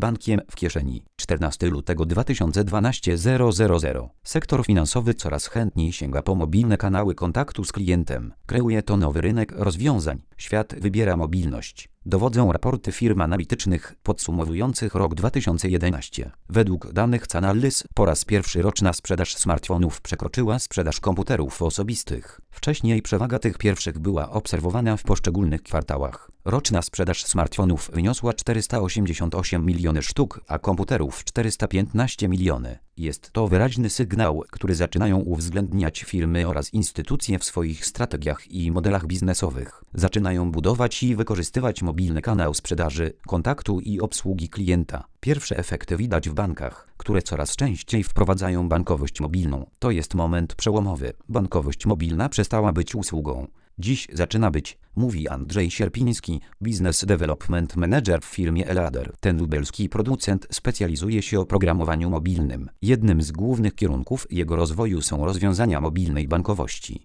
bankiem w kieszeni. 14 lutego 2012 000. Sektor finansowy coraz chętniej sięga po mobilne kanały kontaktu z klientem. Kreuje to nowy rynek rozwiązań. Świat wybiera mobilność. Dowodzą raporty firm analitycznych podsumowujących rok 2011. Według danych Canalys po raz pierwszy roczna sprzedaż smartfonów przekroczyła sprzedaż komputerów osobistych. Wcześniej przewaga tych pierwszych była obserwowana w poszczególnych kwartałach. Roczna sprzedaż smartfonów wyniosła 488 miliony sztuk, a komputerów 415 miliony. Jest to wyraźny sygnał, który zaczynają uwzględniać firmy oraz instytucje w swoich strategiach i modelach biznesowych. Zaczynają budować i wykorzystywać mobilny kanał sprzedaży, kontaktu i obsługi klienta. Pierwsze efekty widać w bankach, które coraz częściej wprowadzają bankowość mobilną. To jest moment przełomowy. Bankowość mobilna przestała być usługą. Dziś zaczyna być, mówi Andrzej Sierpiński, Business Development Manager w firmie Elader. Ten lubelski producent specjalizuje się w oprogramowaniu mobilnym. Jednym z głównych kierunków jego rozwoju są rozwiązania mobilnej bankowości.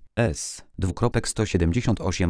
S:178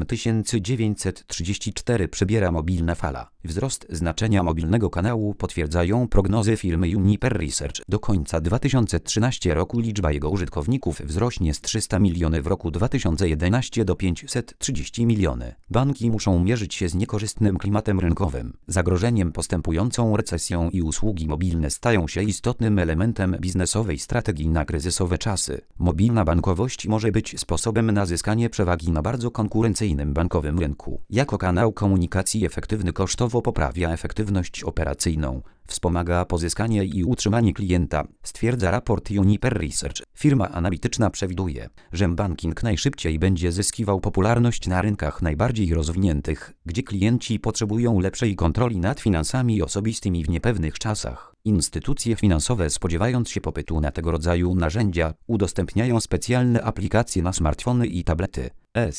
934 przybiera mobilna fala. Wzrost znaczenia mobilnego kanału potwierdzają prognozy firmy Uniper Research. Do końca 2013 roku liczba jego użytkowników wzrośnie z 300 milionów w roku 2011 do 530 milionów. Banki muszą mierzyć się z niekorzystnym klimatem rynkowym, zagrożeniem postępującą recesją i usługi mobilne stają się istotnym elementem biznesowej strategii na kryzysowe czasy. Mobilna bankowość może być sposobem na zyskanie przewagi na bardzo konkurencyjnym bankowym rynku. Jako kanał komunikacji efektywny kosztowo poprawia efektywność operacyjną, wspomaga pozyskanie i utrzymanie klienta, stwierdza raport Uniper Research. Firma analityczna przewiduje, że banking najszybciej będzie zyskiwał popularność na rynkach najbardziej rozwiniętych, gdzie klienci potrzebują lepszej kontroli nad finansami osobistymi w niepewnych czasach. Instytucje finansowe, spodziewając się popytu na tego rodzaju narzędzia, udostępniają specjalne aplikacje na smartfony i tablety.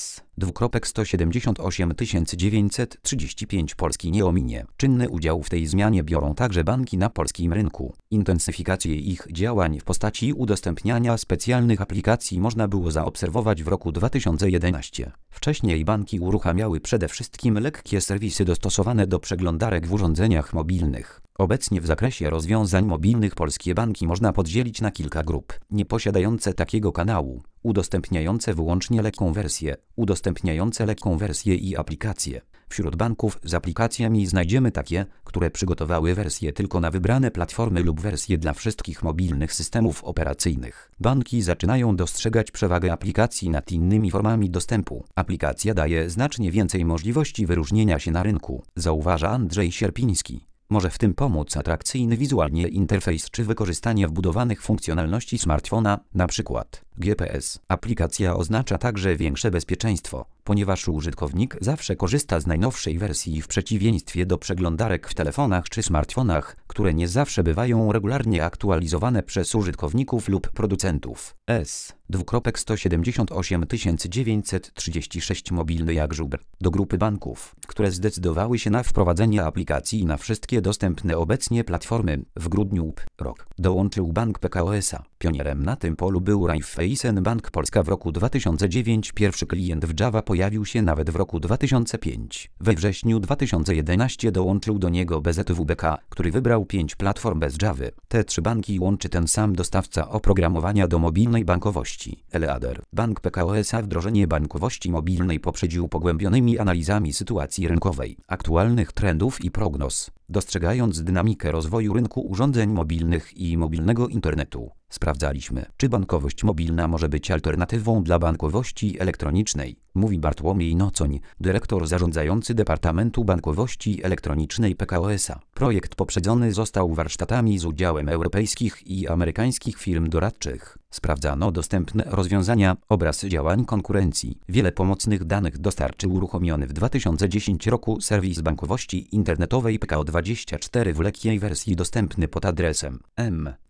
S:178 935 Polski nie ominie. Czynny udział w tej zmianie biorą także banki na polskim rynku. Intensyfikację ich działań w postaci udostępniania specjalnych aplikacji można było zaobserwować w roku 2011. Wcześniej banki uruchamiały przede wszystkim lekkie serwisy dostosowane do przeglądarek w urządzeniach mobilnych. Obecnie w zakresie rozwiązań mobilnych polskie banki można podzielić na kilka grup. Nieposiadające takiego kanału, udostępniające wyłącznie lekką wersję, udostępniające lekką wersję i aplikacje. Wśród banków z aplikacjami znajdziemy takie, które przygotowały wersje tylko na wybrane platformy lub wersje dla wszystkich mobilnych systemów operacyjnych. Banki zaczynają dostrzegać przewagę aplikacji nad innymi formami dostępu. Aplikacja daje znacznie więcej możliwości wyróżnienia się na rynku, zauważa Andrzej Sierpiński. Może w tym pomóc atrakcyjny wizualnie interfejs czy wykorzystanie wbudowanych funkcjonalności smartfona, np. GPS. Aplikacja oznacza także większe bezpieczeństwo, ponieważ użytkownik zawsze korzysta z najnowszej wersji w przeciwieństwie do przeglądarek w telefonach czy smartfonach, które nie zawsze bywają regularnie aktualizowane przez użytkowników lub producentów. S:178 936 mobilny jak żubr. Do grupy banków, które zdecydowały się na wprowadzenie aplikacji na wszystkie dostępne obecnie platformy, w grudniu rok dołączył Bank Pekao S.A. Pionierem na tym polu był Raiffeisen Bank Polska w roku 2009. Pierwszy klient w Java pojawił się nawet w roku 2005. We wrześniu 2011 dołączył do niego BZWBK, który wybrał 5 platform bez Javy. Te 3 banki łączy ten sam dostawca oprogramowania do mobilnej bankowości. Elader. Bank Pekao S.A. wdrożenie bankowości mobilnej poprzedził pogłębionymi analizami sytuacji rynkowej, aktualnych trendów i prognoz. Dostrzegając dynamikę rozwoju rynku urządzeń mobilnych i mobilnego internetu, sprawdzaliśmy, czy bankowość mobilna może być alternatywą dla bankowości elektronicznej, mówi Bartłomiej Nocoń, dyrektor zarządzający Departamentu Bankowości Elektronicznej Pekao S.A. Projekt poprzedzony został warsztatami z udziałem europejskich i amerykańskich firm doradczych. Sprawdzano dostępne rozwiązania, obraz działań konkurencji. Wiele pomocnych danych dostarczył uruchomiony w 2010 roku serwis bankowości internetowej PKO24 w lekkiej wersji dostępny pod adresem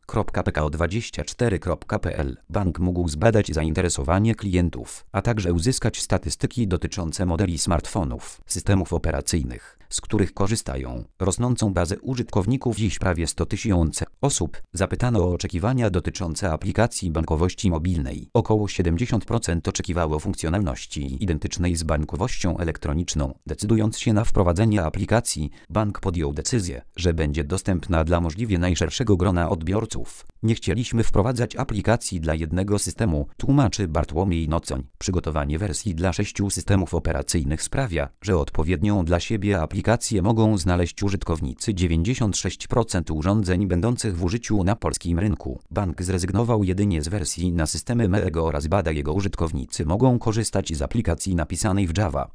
bank.pko24.pl. Bank mógł zbadać zainteresowanie klientów, a także uzyskać statystyki dotyczące modeli smartfonów, systemów operacyjnych, z których korzystają. Rosnącą bazę użytkowników, dziś prawie 100 tysięcy osób, zapytano o oczekiwania dotyczące aplikacji bankowości mobilnej. Około 70% oczekiwało funkcjonalności identycznej z bankowością elektroniczną. Decydując się na wprowadzenie aplikacji, bank podjął decyzję, że będzie dostępna dla możliwie najszerszego grona odbiorców. Nie chcieliśmy wprowadzać aplikacji dla jednego systemu, tłumaczy Bartłomiej Nocoń. Przygotowanie wersji dla 6 systemów operacyjnych sprawia, że odpowiednią dla siebie aplikację mogą znaleźć użytkownicy 96% urządzeń będących w użyciu na polskim rynku. Bank zrezygnował jedynie z wersji na systemy Meego oraz bada jego użytkownicy mogą korzystać z aplikacji napisanej w Java.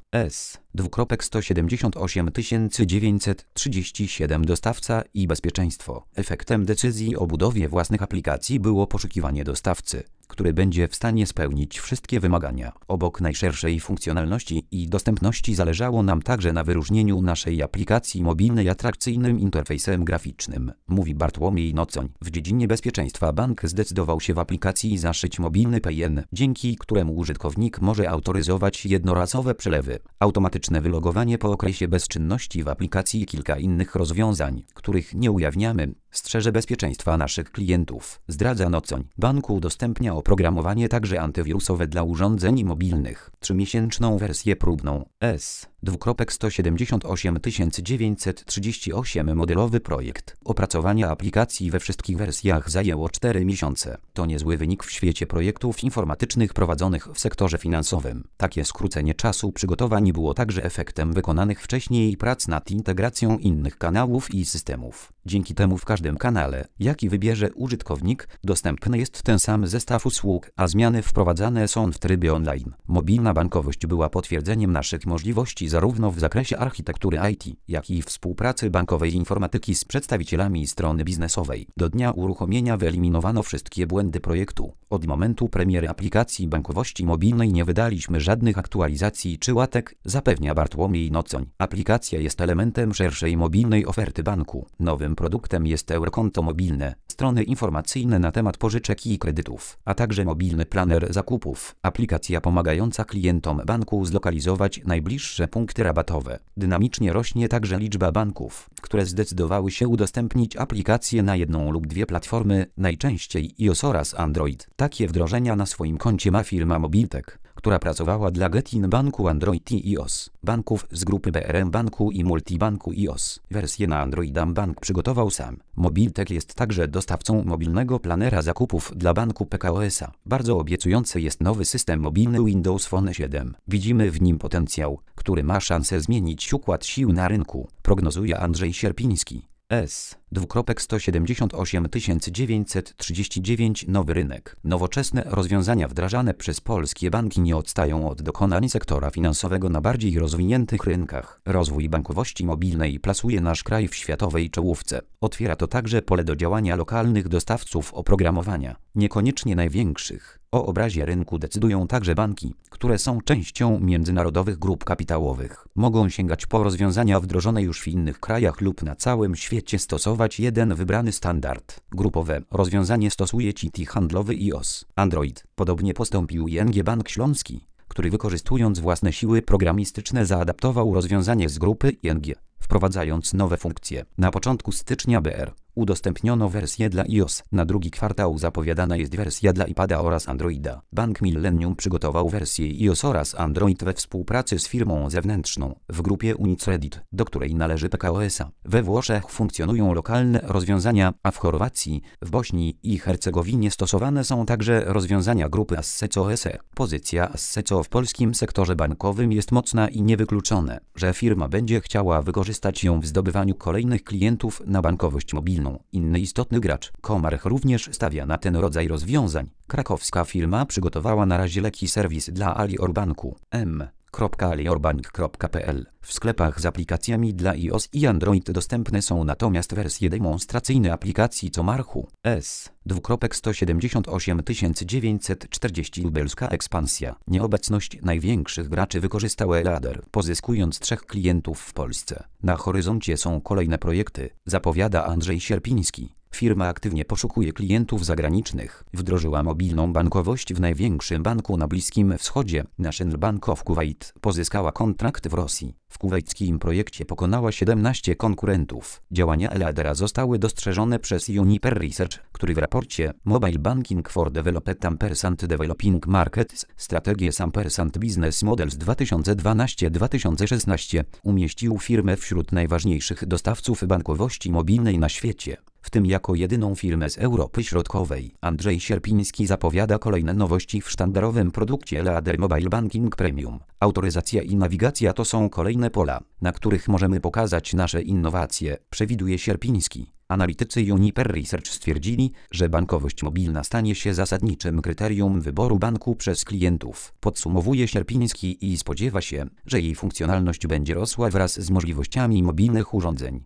S:18937 dostawca i bezpieczeństwo. Efektem decyzji o budowie własnych aplikacji było poszukiwanie dostawcy, który będzie w stanie spełnić wszystkie wymagania. Obok najszerszej funkcjonalności i dostępności zależało nam także na wyróżnieniu naszej aplikacji mobilnej atrakcyjnym interfejsem graficznym, mówi Bartłomiej Nocoń. W dziedzinie bezpieczeństwa bank zdecydował się w aplikacji zaszyć mobilny PIN, dzięki któremu użytkownik może autoryzować jednorazowe przelewy, automatyczne wylogowanie po okresie bezczynności w aplikacji i kilka innych rozwiązań, których nie ujawniamy, strzeże bezpieczeństwa naszych klientów, zdradza Nocoń. Bank udostępnia oprogramowanie także antywirusowe dla urządzeń mobilnych. 3-miesięczną wersję próbną. S:18938 modelowy projekt opracowania aplikacji we wszystkich wersjach zajęło 4 miesiące. To niezły wynik w świecie projektów informatycznych prowadzonych w sektorze finansowym. Takie skrócenie czasu przygotowań było także efektem wykonanych wcześniej prac nad integracją innych kanałów i systemów. Dzięki temu w każdym kanale, jaki wybierze użytkownik, dostępny jest ten sam zestaw usług, a zmiany wprowadzane są w trybie online. Mobilna bankowość była potwierdzeniem naszych możliwości zarówno w zakresie architektury IT, jak i współpracy bankowej informatyki z przedstawicielami strony biznesowej. Do dnia uruchomienia wyeliminowano wszystkie błędy projektu. Od momentu premiery aplikacji bankowości mobilnej nie wydaliśmy żadnych aktualizacji czy łatek, zapewnia Bartłomiej Nocoń. Aplikacja jest elementem szerszej mobilnej oferty banku. Nowym produktem jest Eurokonto mobilne, strony informacyjne na temat pożyczek i kredytów, a także mobilny planer zakupów, aplikacja pomagająca klientom banku zlokalizować najbliższe punkty rabatowe. Dynamicznie rośnie także liczba banków, które zdecydowały się udostępnić aplikację na jedną lub dwie platformy, najczęściej iOS oraz Android. Takie wdrożenia na swoim koncie ma firma Mobiltech, która pracowała dla Getin Banku Android i iOS, banków z grupy BRM Banku i Multibanku iOS. Wersję na Androida bank przygotował sam. Mobiltech jest także dostawcą mobilnego planera zakupów dla banku PKO SA. Bardzo obiecujący jest nowy system mobilny Windows Phone 7. Widzimy w nim potencjał, który ma szansę zmienić układ sił na rynku, prognozuje Andrzej Sierpiński. S:18939 nowy rynek. Nowoczesne rozwiązania wdrażane przez polskie banki nie odstają od dokonań sektora finansowego na bardziej rozwiniętych rynkach. Rozwój bankowości mobilnej plasuje nasz kraj w światowej czołówce. Otwiera to także pole do działania lokalnych dostawców oprogramowania, niekoniecznie największych. O obrazie rynku decydują także banki, które są częścią międzynarodowych grup kapitałowych. Mogą sięgać po rozwiązania wdrożone już w innych krajach lub na całym świecie, stosować jeden wybrany standard. Grupowe rozwiązanie stosuje Citi handlowy iOS. Android. Podobnie postąpił ING Bank Śląski, który wykorzystując własne siły programistyczne zaadaptował rozwiązanie z grupy ING, wprowadzając nowe funkcje. Na początku stycznia udostępniono wersję dla iOS. Na drugi kwartał zapowiadana jest wersja dla iPada oraz Androida. Bank Millennium przygotował wersję iOS oraz Android we współpracy z firmą zewnętrzną w grupie Unicredit, do której należy PKO SA. We Włoszech funkcjonują lokalne rozwiązania, a w Chorwacji, w Bośni i Hercegowinie stosowane są także rozwiązania grupy Asseco SE. Pozycja Asseco w polskim sektorze bankowym jest mocna i niewykluczone, że firma będzie chciała wykorzystać ją w zdobywaniu kolejnych klientów na bankowość mobilną. Inny istotny gracz, Comarch, również stawia na ten rodzaj rozwiązań. Krakowska firma przygotowała na razie lekki serwis dla Alior Banku. m.aliorbank.pl. W sklepach z aplikacjami dla iOS i Android dostępne są natomiast wersje demonstracyjne aplikacji Comarchu. S:18940 lubelska ekspansja. Nieobecność największych graczy wykorzystał Elader, pozyskując 3 klientów w Polsce. Na horyzoncie są kolejne projekty, zapowiada Andrzej Sierpiński. Firma aktywnie poszukuje klientów zagranicznych. Wdrożyła mobilną bankowość w największym banku na Bliskim Wschodzie. National Bank of Kuwait pozyskała kontrakt w Rosji. W kuwejckim projekcie pokonała 17 konkurentów. Działania Eladera zostały dostrzeżone przez Uniper Research, który w raporcie Mobile Banking for Developed & Developing Markets Strategie & Business Models 2012-2016 umieścił firmę wśród najważniejszych dostawców bankowości mobilnej na świecie, w tym jako jedyną firmę z Europy Środkowej. Andrzej Sierpiński zapowiada kolejne nowości w sztandarowym produkcie Elader Mobile Banking Premium. Autoryzacja i nawigacja to są kolejne pola, na których możemy pokazać nasze innowacje, przewiduje Sierpiński. Analitycy Uniper Research stwierdzili, że bankowość mobilna stanie się zasadniczym kryterium wyboru banku przez klientów. Podsumowuje Sierpiński i spodziewa się, że jej funkcjonalność będzie rosła wraz z możliwościami mobilnych urządzeń.